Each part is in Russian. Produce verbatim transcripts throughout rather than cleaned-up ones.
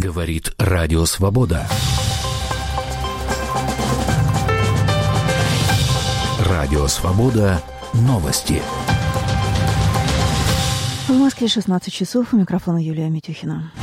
Говорит Радио Свобода. Радио Свобода. Новости. В Москве шестнадцать часов. У микрофона Юлия Митюхина.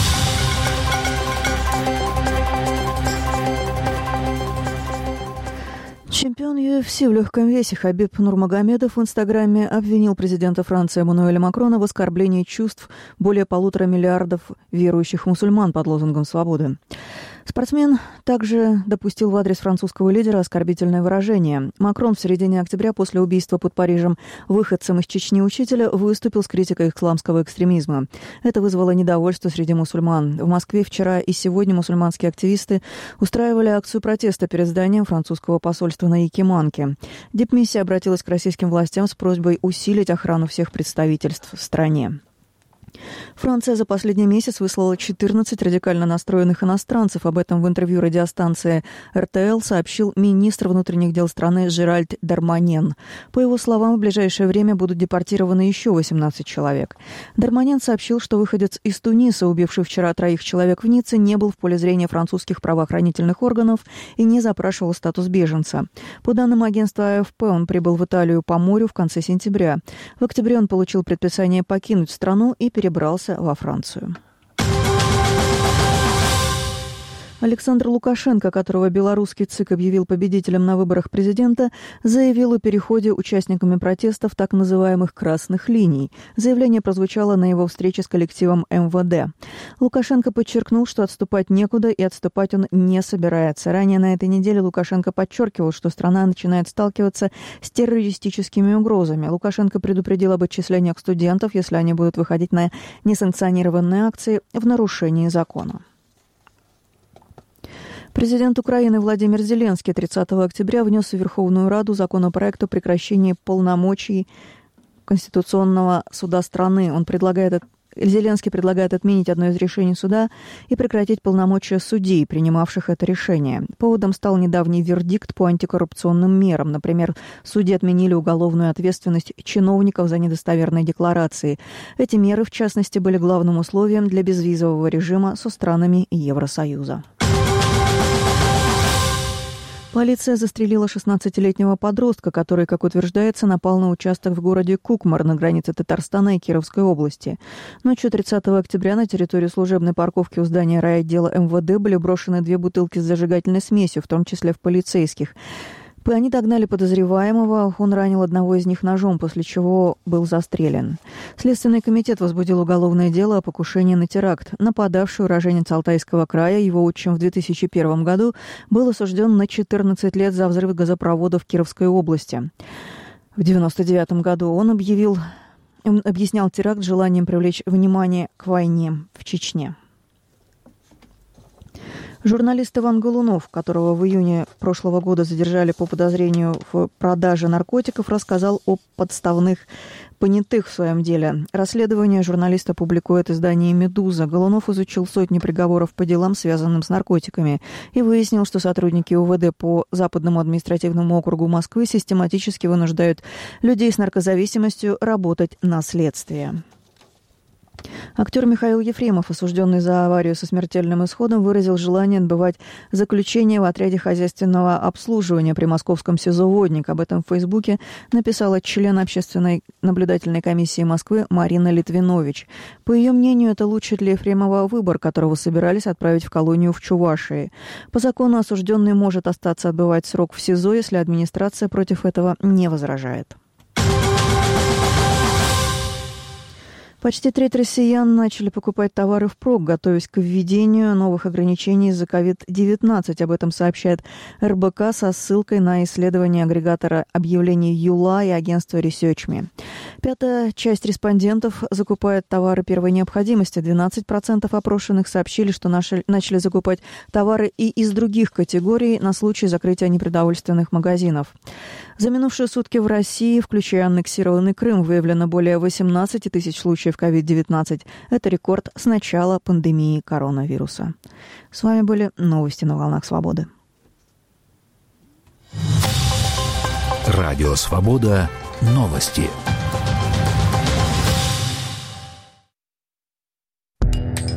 Чемпион ю эф си в легком весе Хабиб Нурмагомедов в Инстаграме обвинил президента Франции Эммануэля Макрона в оскорблении чувств более полутора миллиардов верующих мусульман под лозунгом «Свободы». Спортсмен также допустил в адрес французского лидера оскорбительное выражение. Макрон в середине октября после убийства под Парижем выходцем из Чечни учителя выступил с критикой исламского экстремизма. Это вызвало недовольство среди мусульман. В Москве вчера и сегодня мусульманские активисты устраивали акцию протеста перед зданием французского посольства на Якиманке. Дипмиссия обратилась к российским властям с просьбой усилить охрану всех представительств в стране. Франция за последний месяц выслала четырнадцать радикально настроенных иностранцев. Об этом в интервью радиостанции эр тэ эл сообщил министр внутренних дел страны Жеральд Дарманьен. По его словам, в ближайшее время будут депортированы еще восемнадцать человек. Дарманьен сообщил, что выходец из Туниса, убивший вчера троих человек в Ницце, не был в поле зрения французских правоохранительных органов и не запрашивал статус беженца. По данным агентства а эф пэ, он прибыл в Италию по морю в конце сентября. В октябре он получил предписание покинуть страну и перебрался во Францию. Александр Лукашенко, которого белорусский ЦИК объявил победителем на выборах президента, заявил о переходе участниками протестов так называемых «красных линий». Заявление прозвучало на его встрече с коллективом эм вэ дэ. Лукашенко подчеркнул, что отступать некуда и отступать он не собирается. Ранее на этой неделе Лукашенко подчеркивал, что страна начинает сталкиваться с террористическими угрозами. Лукашенко предупредил об отчислениях студентов, если они будут выходить на несанкционированные акции в нарушении закона. Президент Украины Владимир Зеленский тридцатого октября внес в Верховную Раду законопроект о прекращении полномочий Конституционного суда страны. Он предлагает, Зеленский предлагает отменить одно из решений суда и прекратить полномочия судей, принимавших это решение. Поводом стал недавний вердикт по антикоррупционным мерам. Например, судьи отменили уголовную ответственность чиновников за недостоверные декларации. Эти меры, в частности, были главным условием для безвизового режима со странами Евросоюза. Полиция застрелила шестнадцатилетнего подростка, который, как утверждается, напал на участок в городе Кукмар на границе Татарстана и Кировской области. Ночью тридцатого октября на территории служебной парковки у здания райотдела эм вэ дэ были брошены две бутылки с зажигательной смесью, в том числе в полицейских. Они догнали подозреваемого, он ранил одного из них ножом, после чего был застрелен. Следственный комитет возбудил уголовное дело о покушении на теракт. Нападавший, уроженец Алтайского края, его отчим в две тысячи первом году, был осужден на четырнадцать лет за взрыв газопровода в Кировской области. В девяносто девятом году он объявил, он объяснял теракт желанием привлечь внимание к войне в Чечне. Журналист Иван Голунов, которого в июне прошлого года задержали по подозрению в продаже наркотиков, рассказал о подставных понятых в своем деле. Расследование журналиста публикует издание «Медуза». Голунов изучил сотни приговоров по делам, связанным с наркотиками, и выяснил, что сотрудники у вэ дэ по Западному административному округу Москвы систематически вынуждают людей с наркозависимостью работать на следствие. Актер Михаил Ефремов, осужденный за аварию со смертельным исходом, выразил желание отбывать заключение в отряде хозяйственного обслуживания при московском СИЗО «Водник». Об этом в Фейсбуке написала член общественной наблюдательной комиссии Москвы Марина Литвинович. По ее мнению, это лучший для Ефремова выбор, которого собирались отправить в колонию в Чувашии. По закону осужденный может остаться отбывать срок в СИЗО, если администрация против этого не возражает. Почти треть россиян начали покупать товары впрок, готовясь к введению новых ограничений из-за ковид девятнадцать. Об этом сообщает эр бэ ка со ссылкой на исследование агрегатора объявлений Юла и агентства ResearchMe. Пятая часть респондентов закупает товары первой необходимости. двенадцать процентов опрошенных сообщили, что наши, начали закупать товары и из других категорий на случай закрытия непродовольственных магазинов. За минувшие сутки в России, включая аннексированный Крым, выявлено более восемнадцать тысяч случаев ковид девятнадцать. Это рекорд с начала пандемии коронавируса. С вами были новости на волнах Свободы. Радио Свобода. Новости.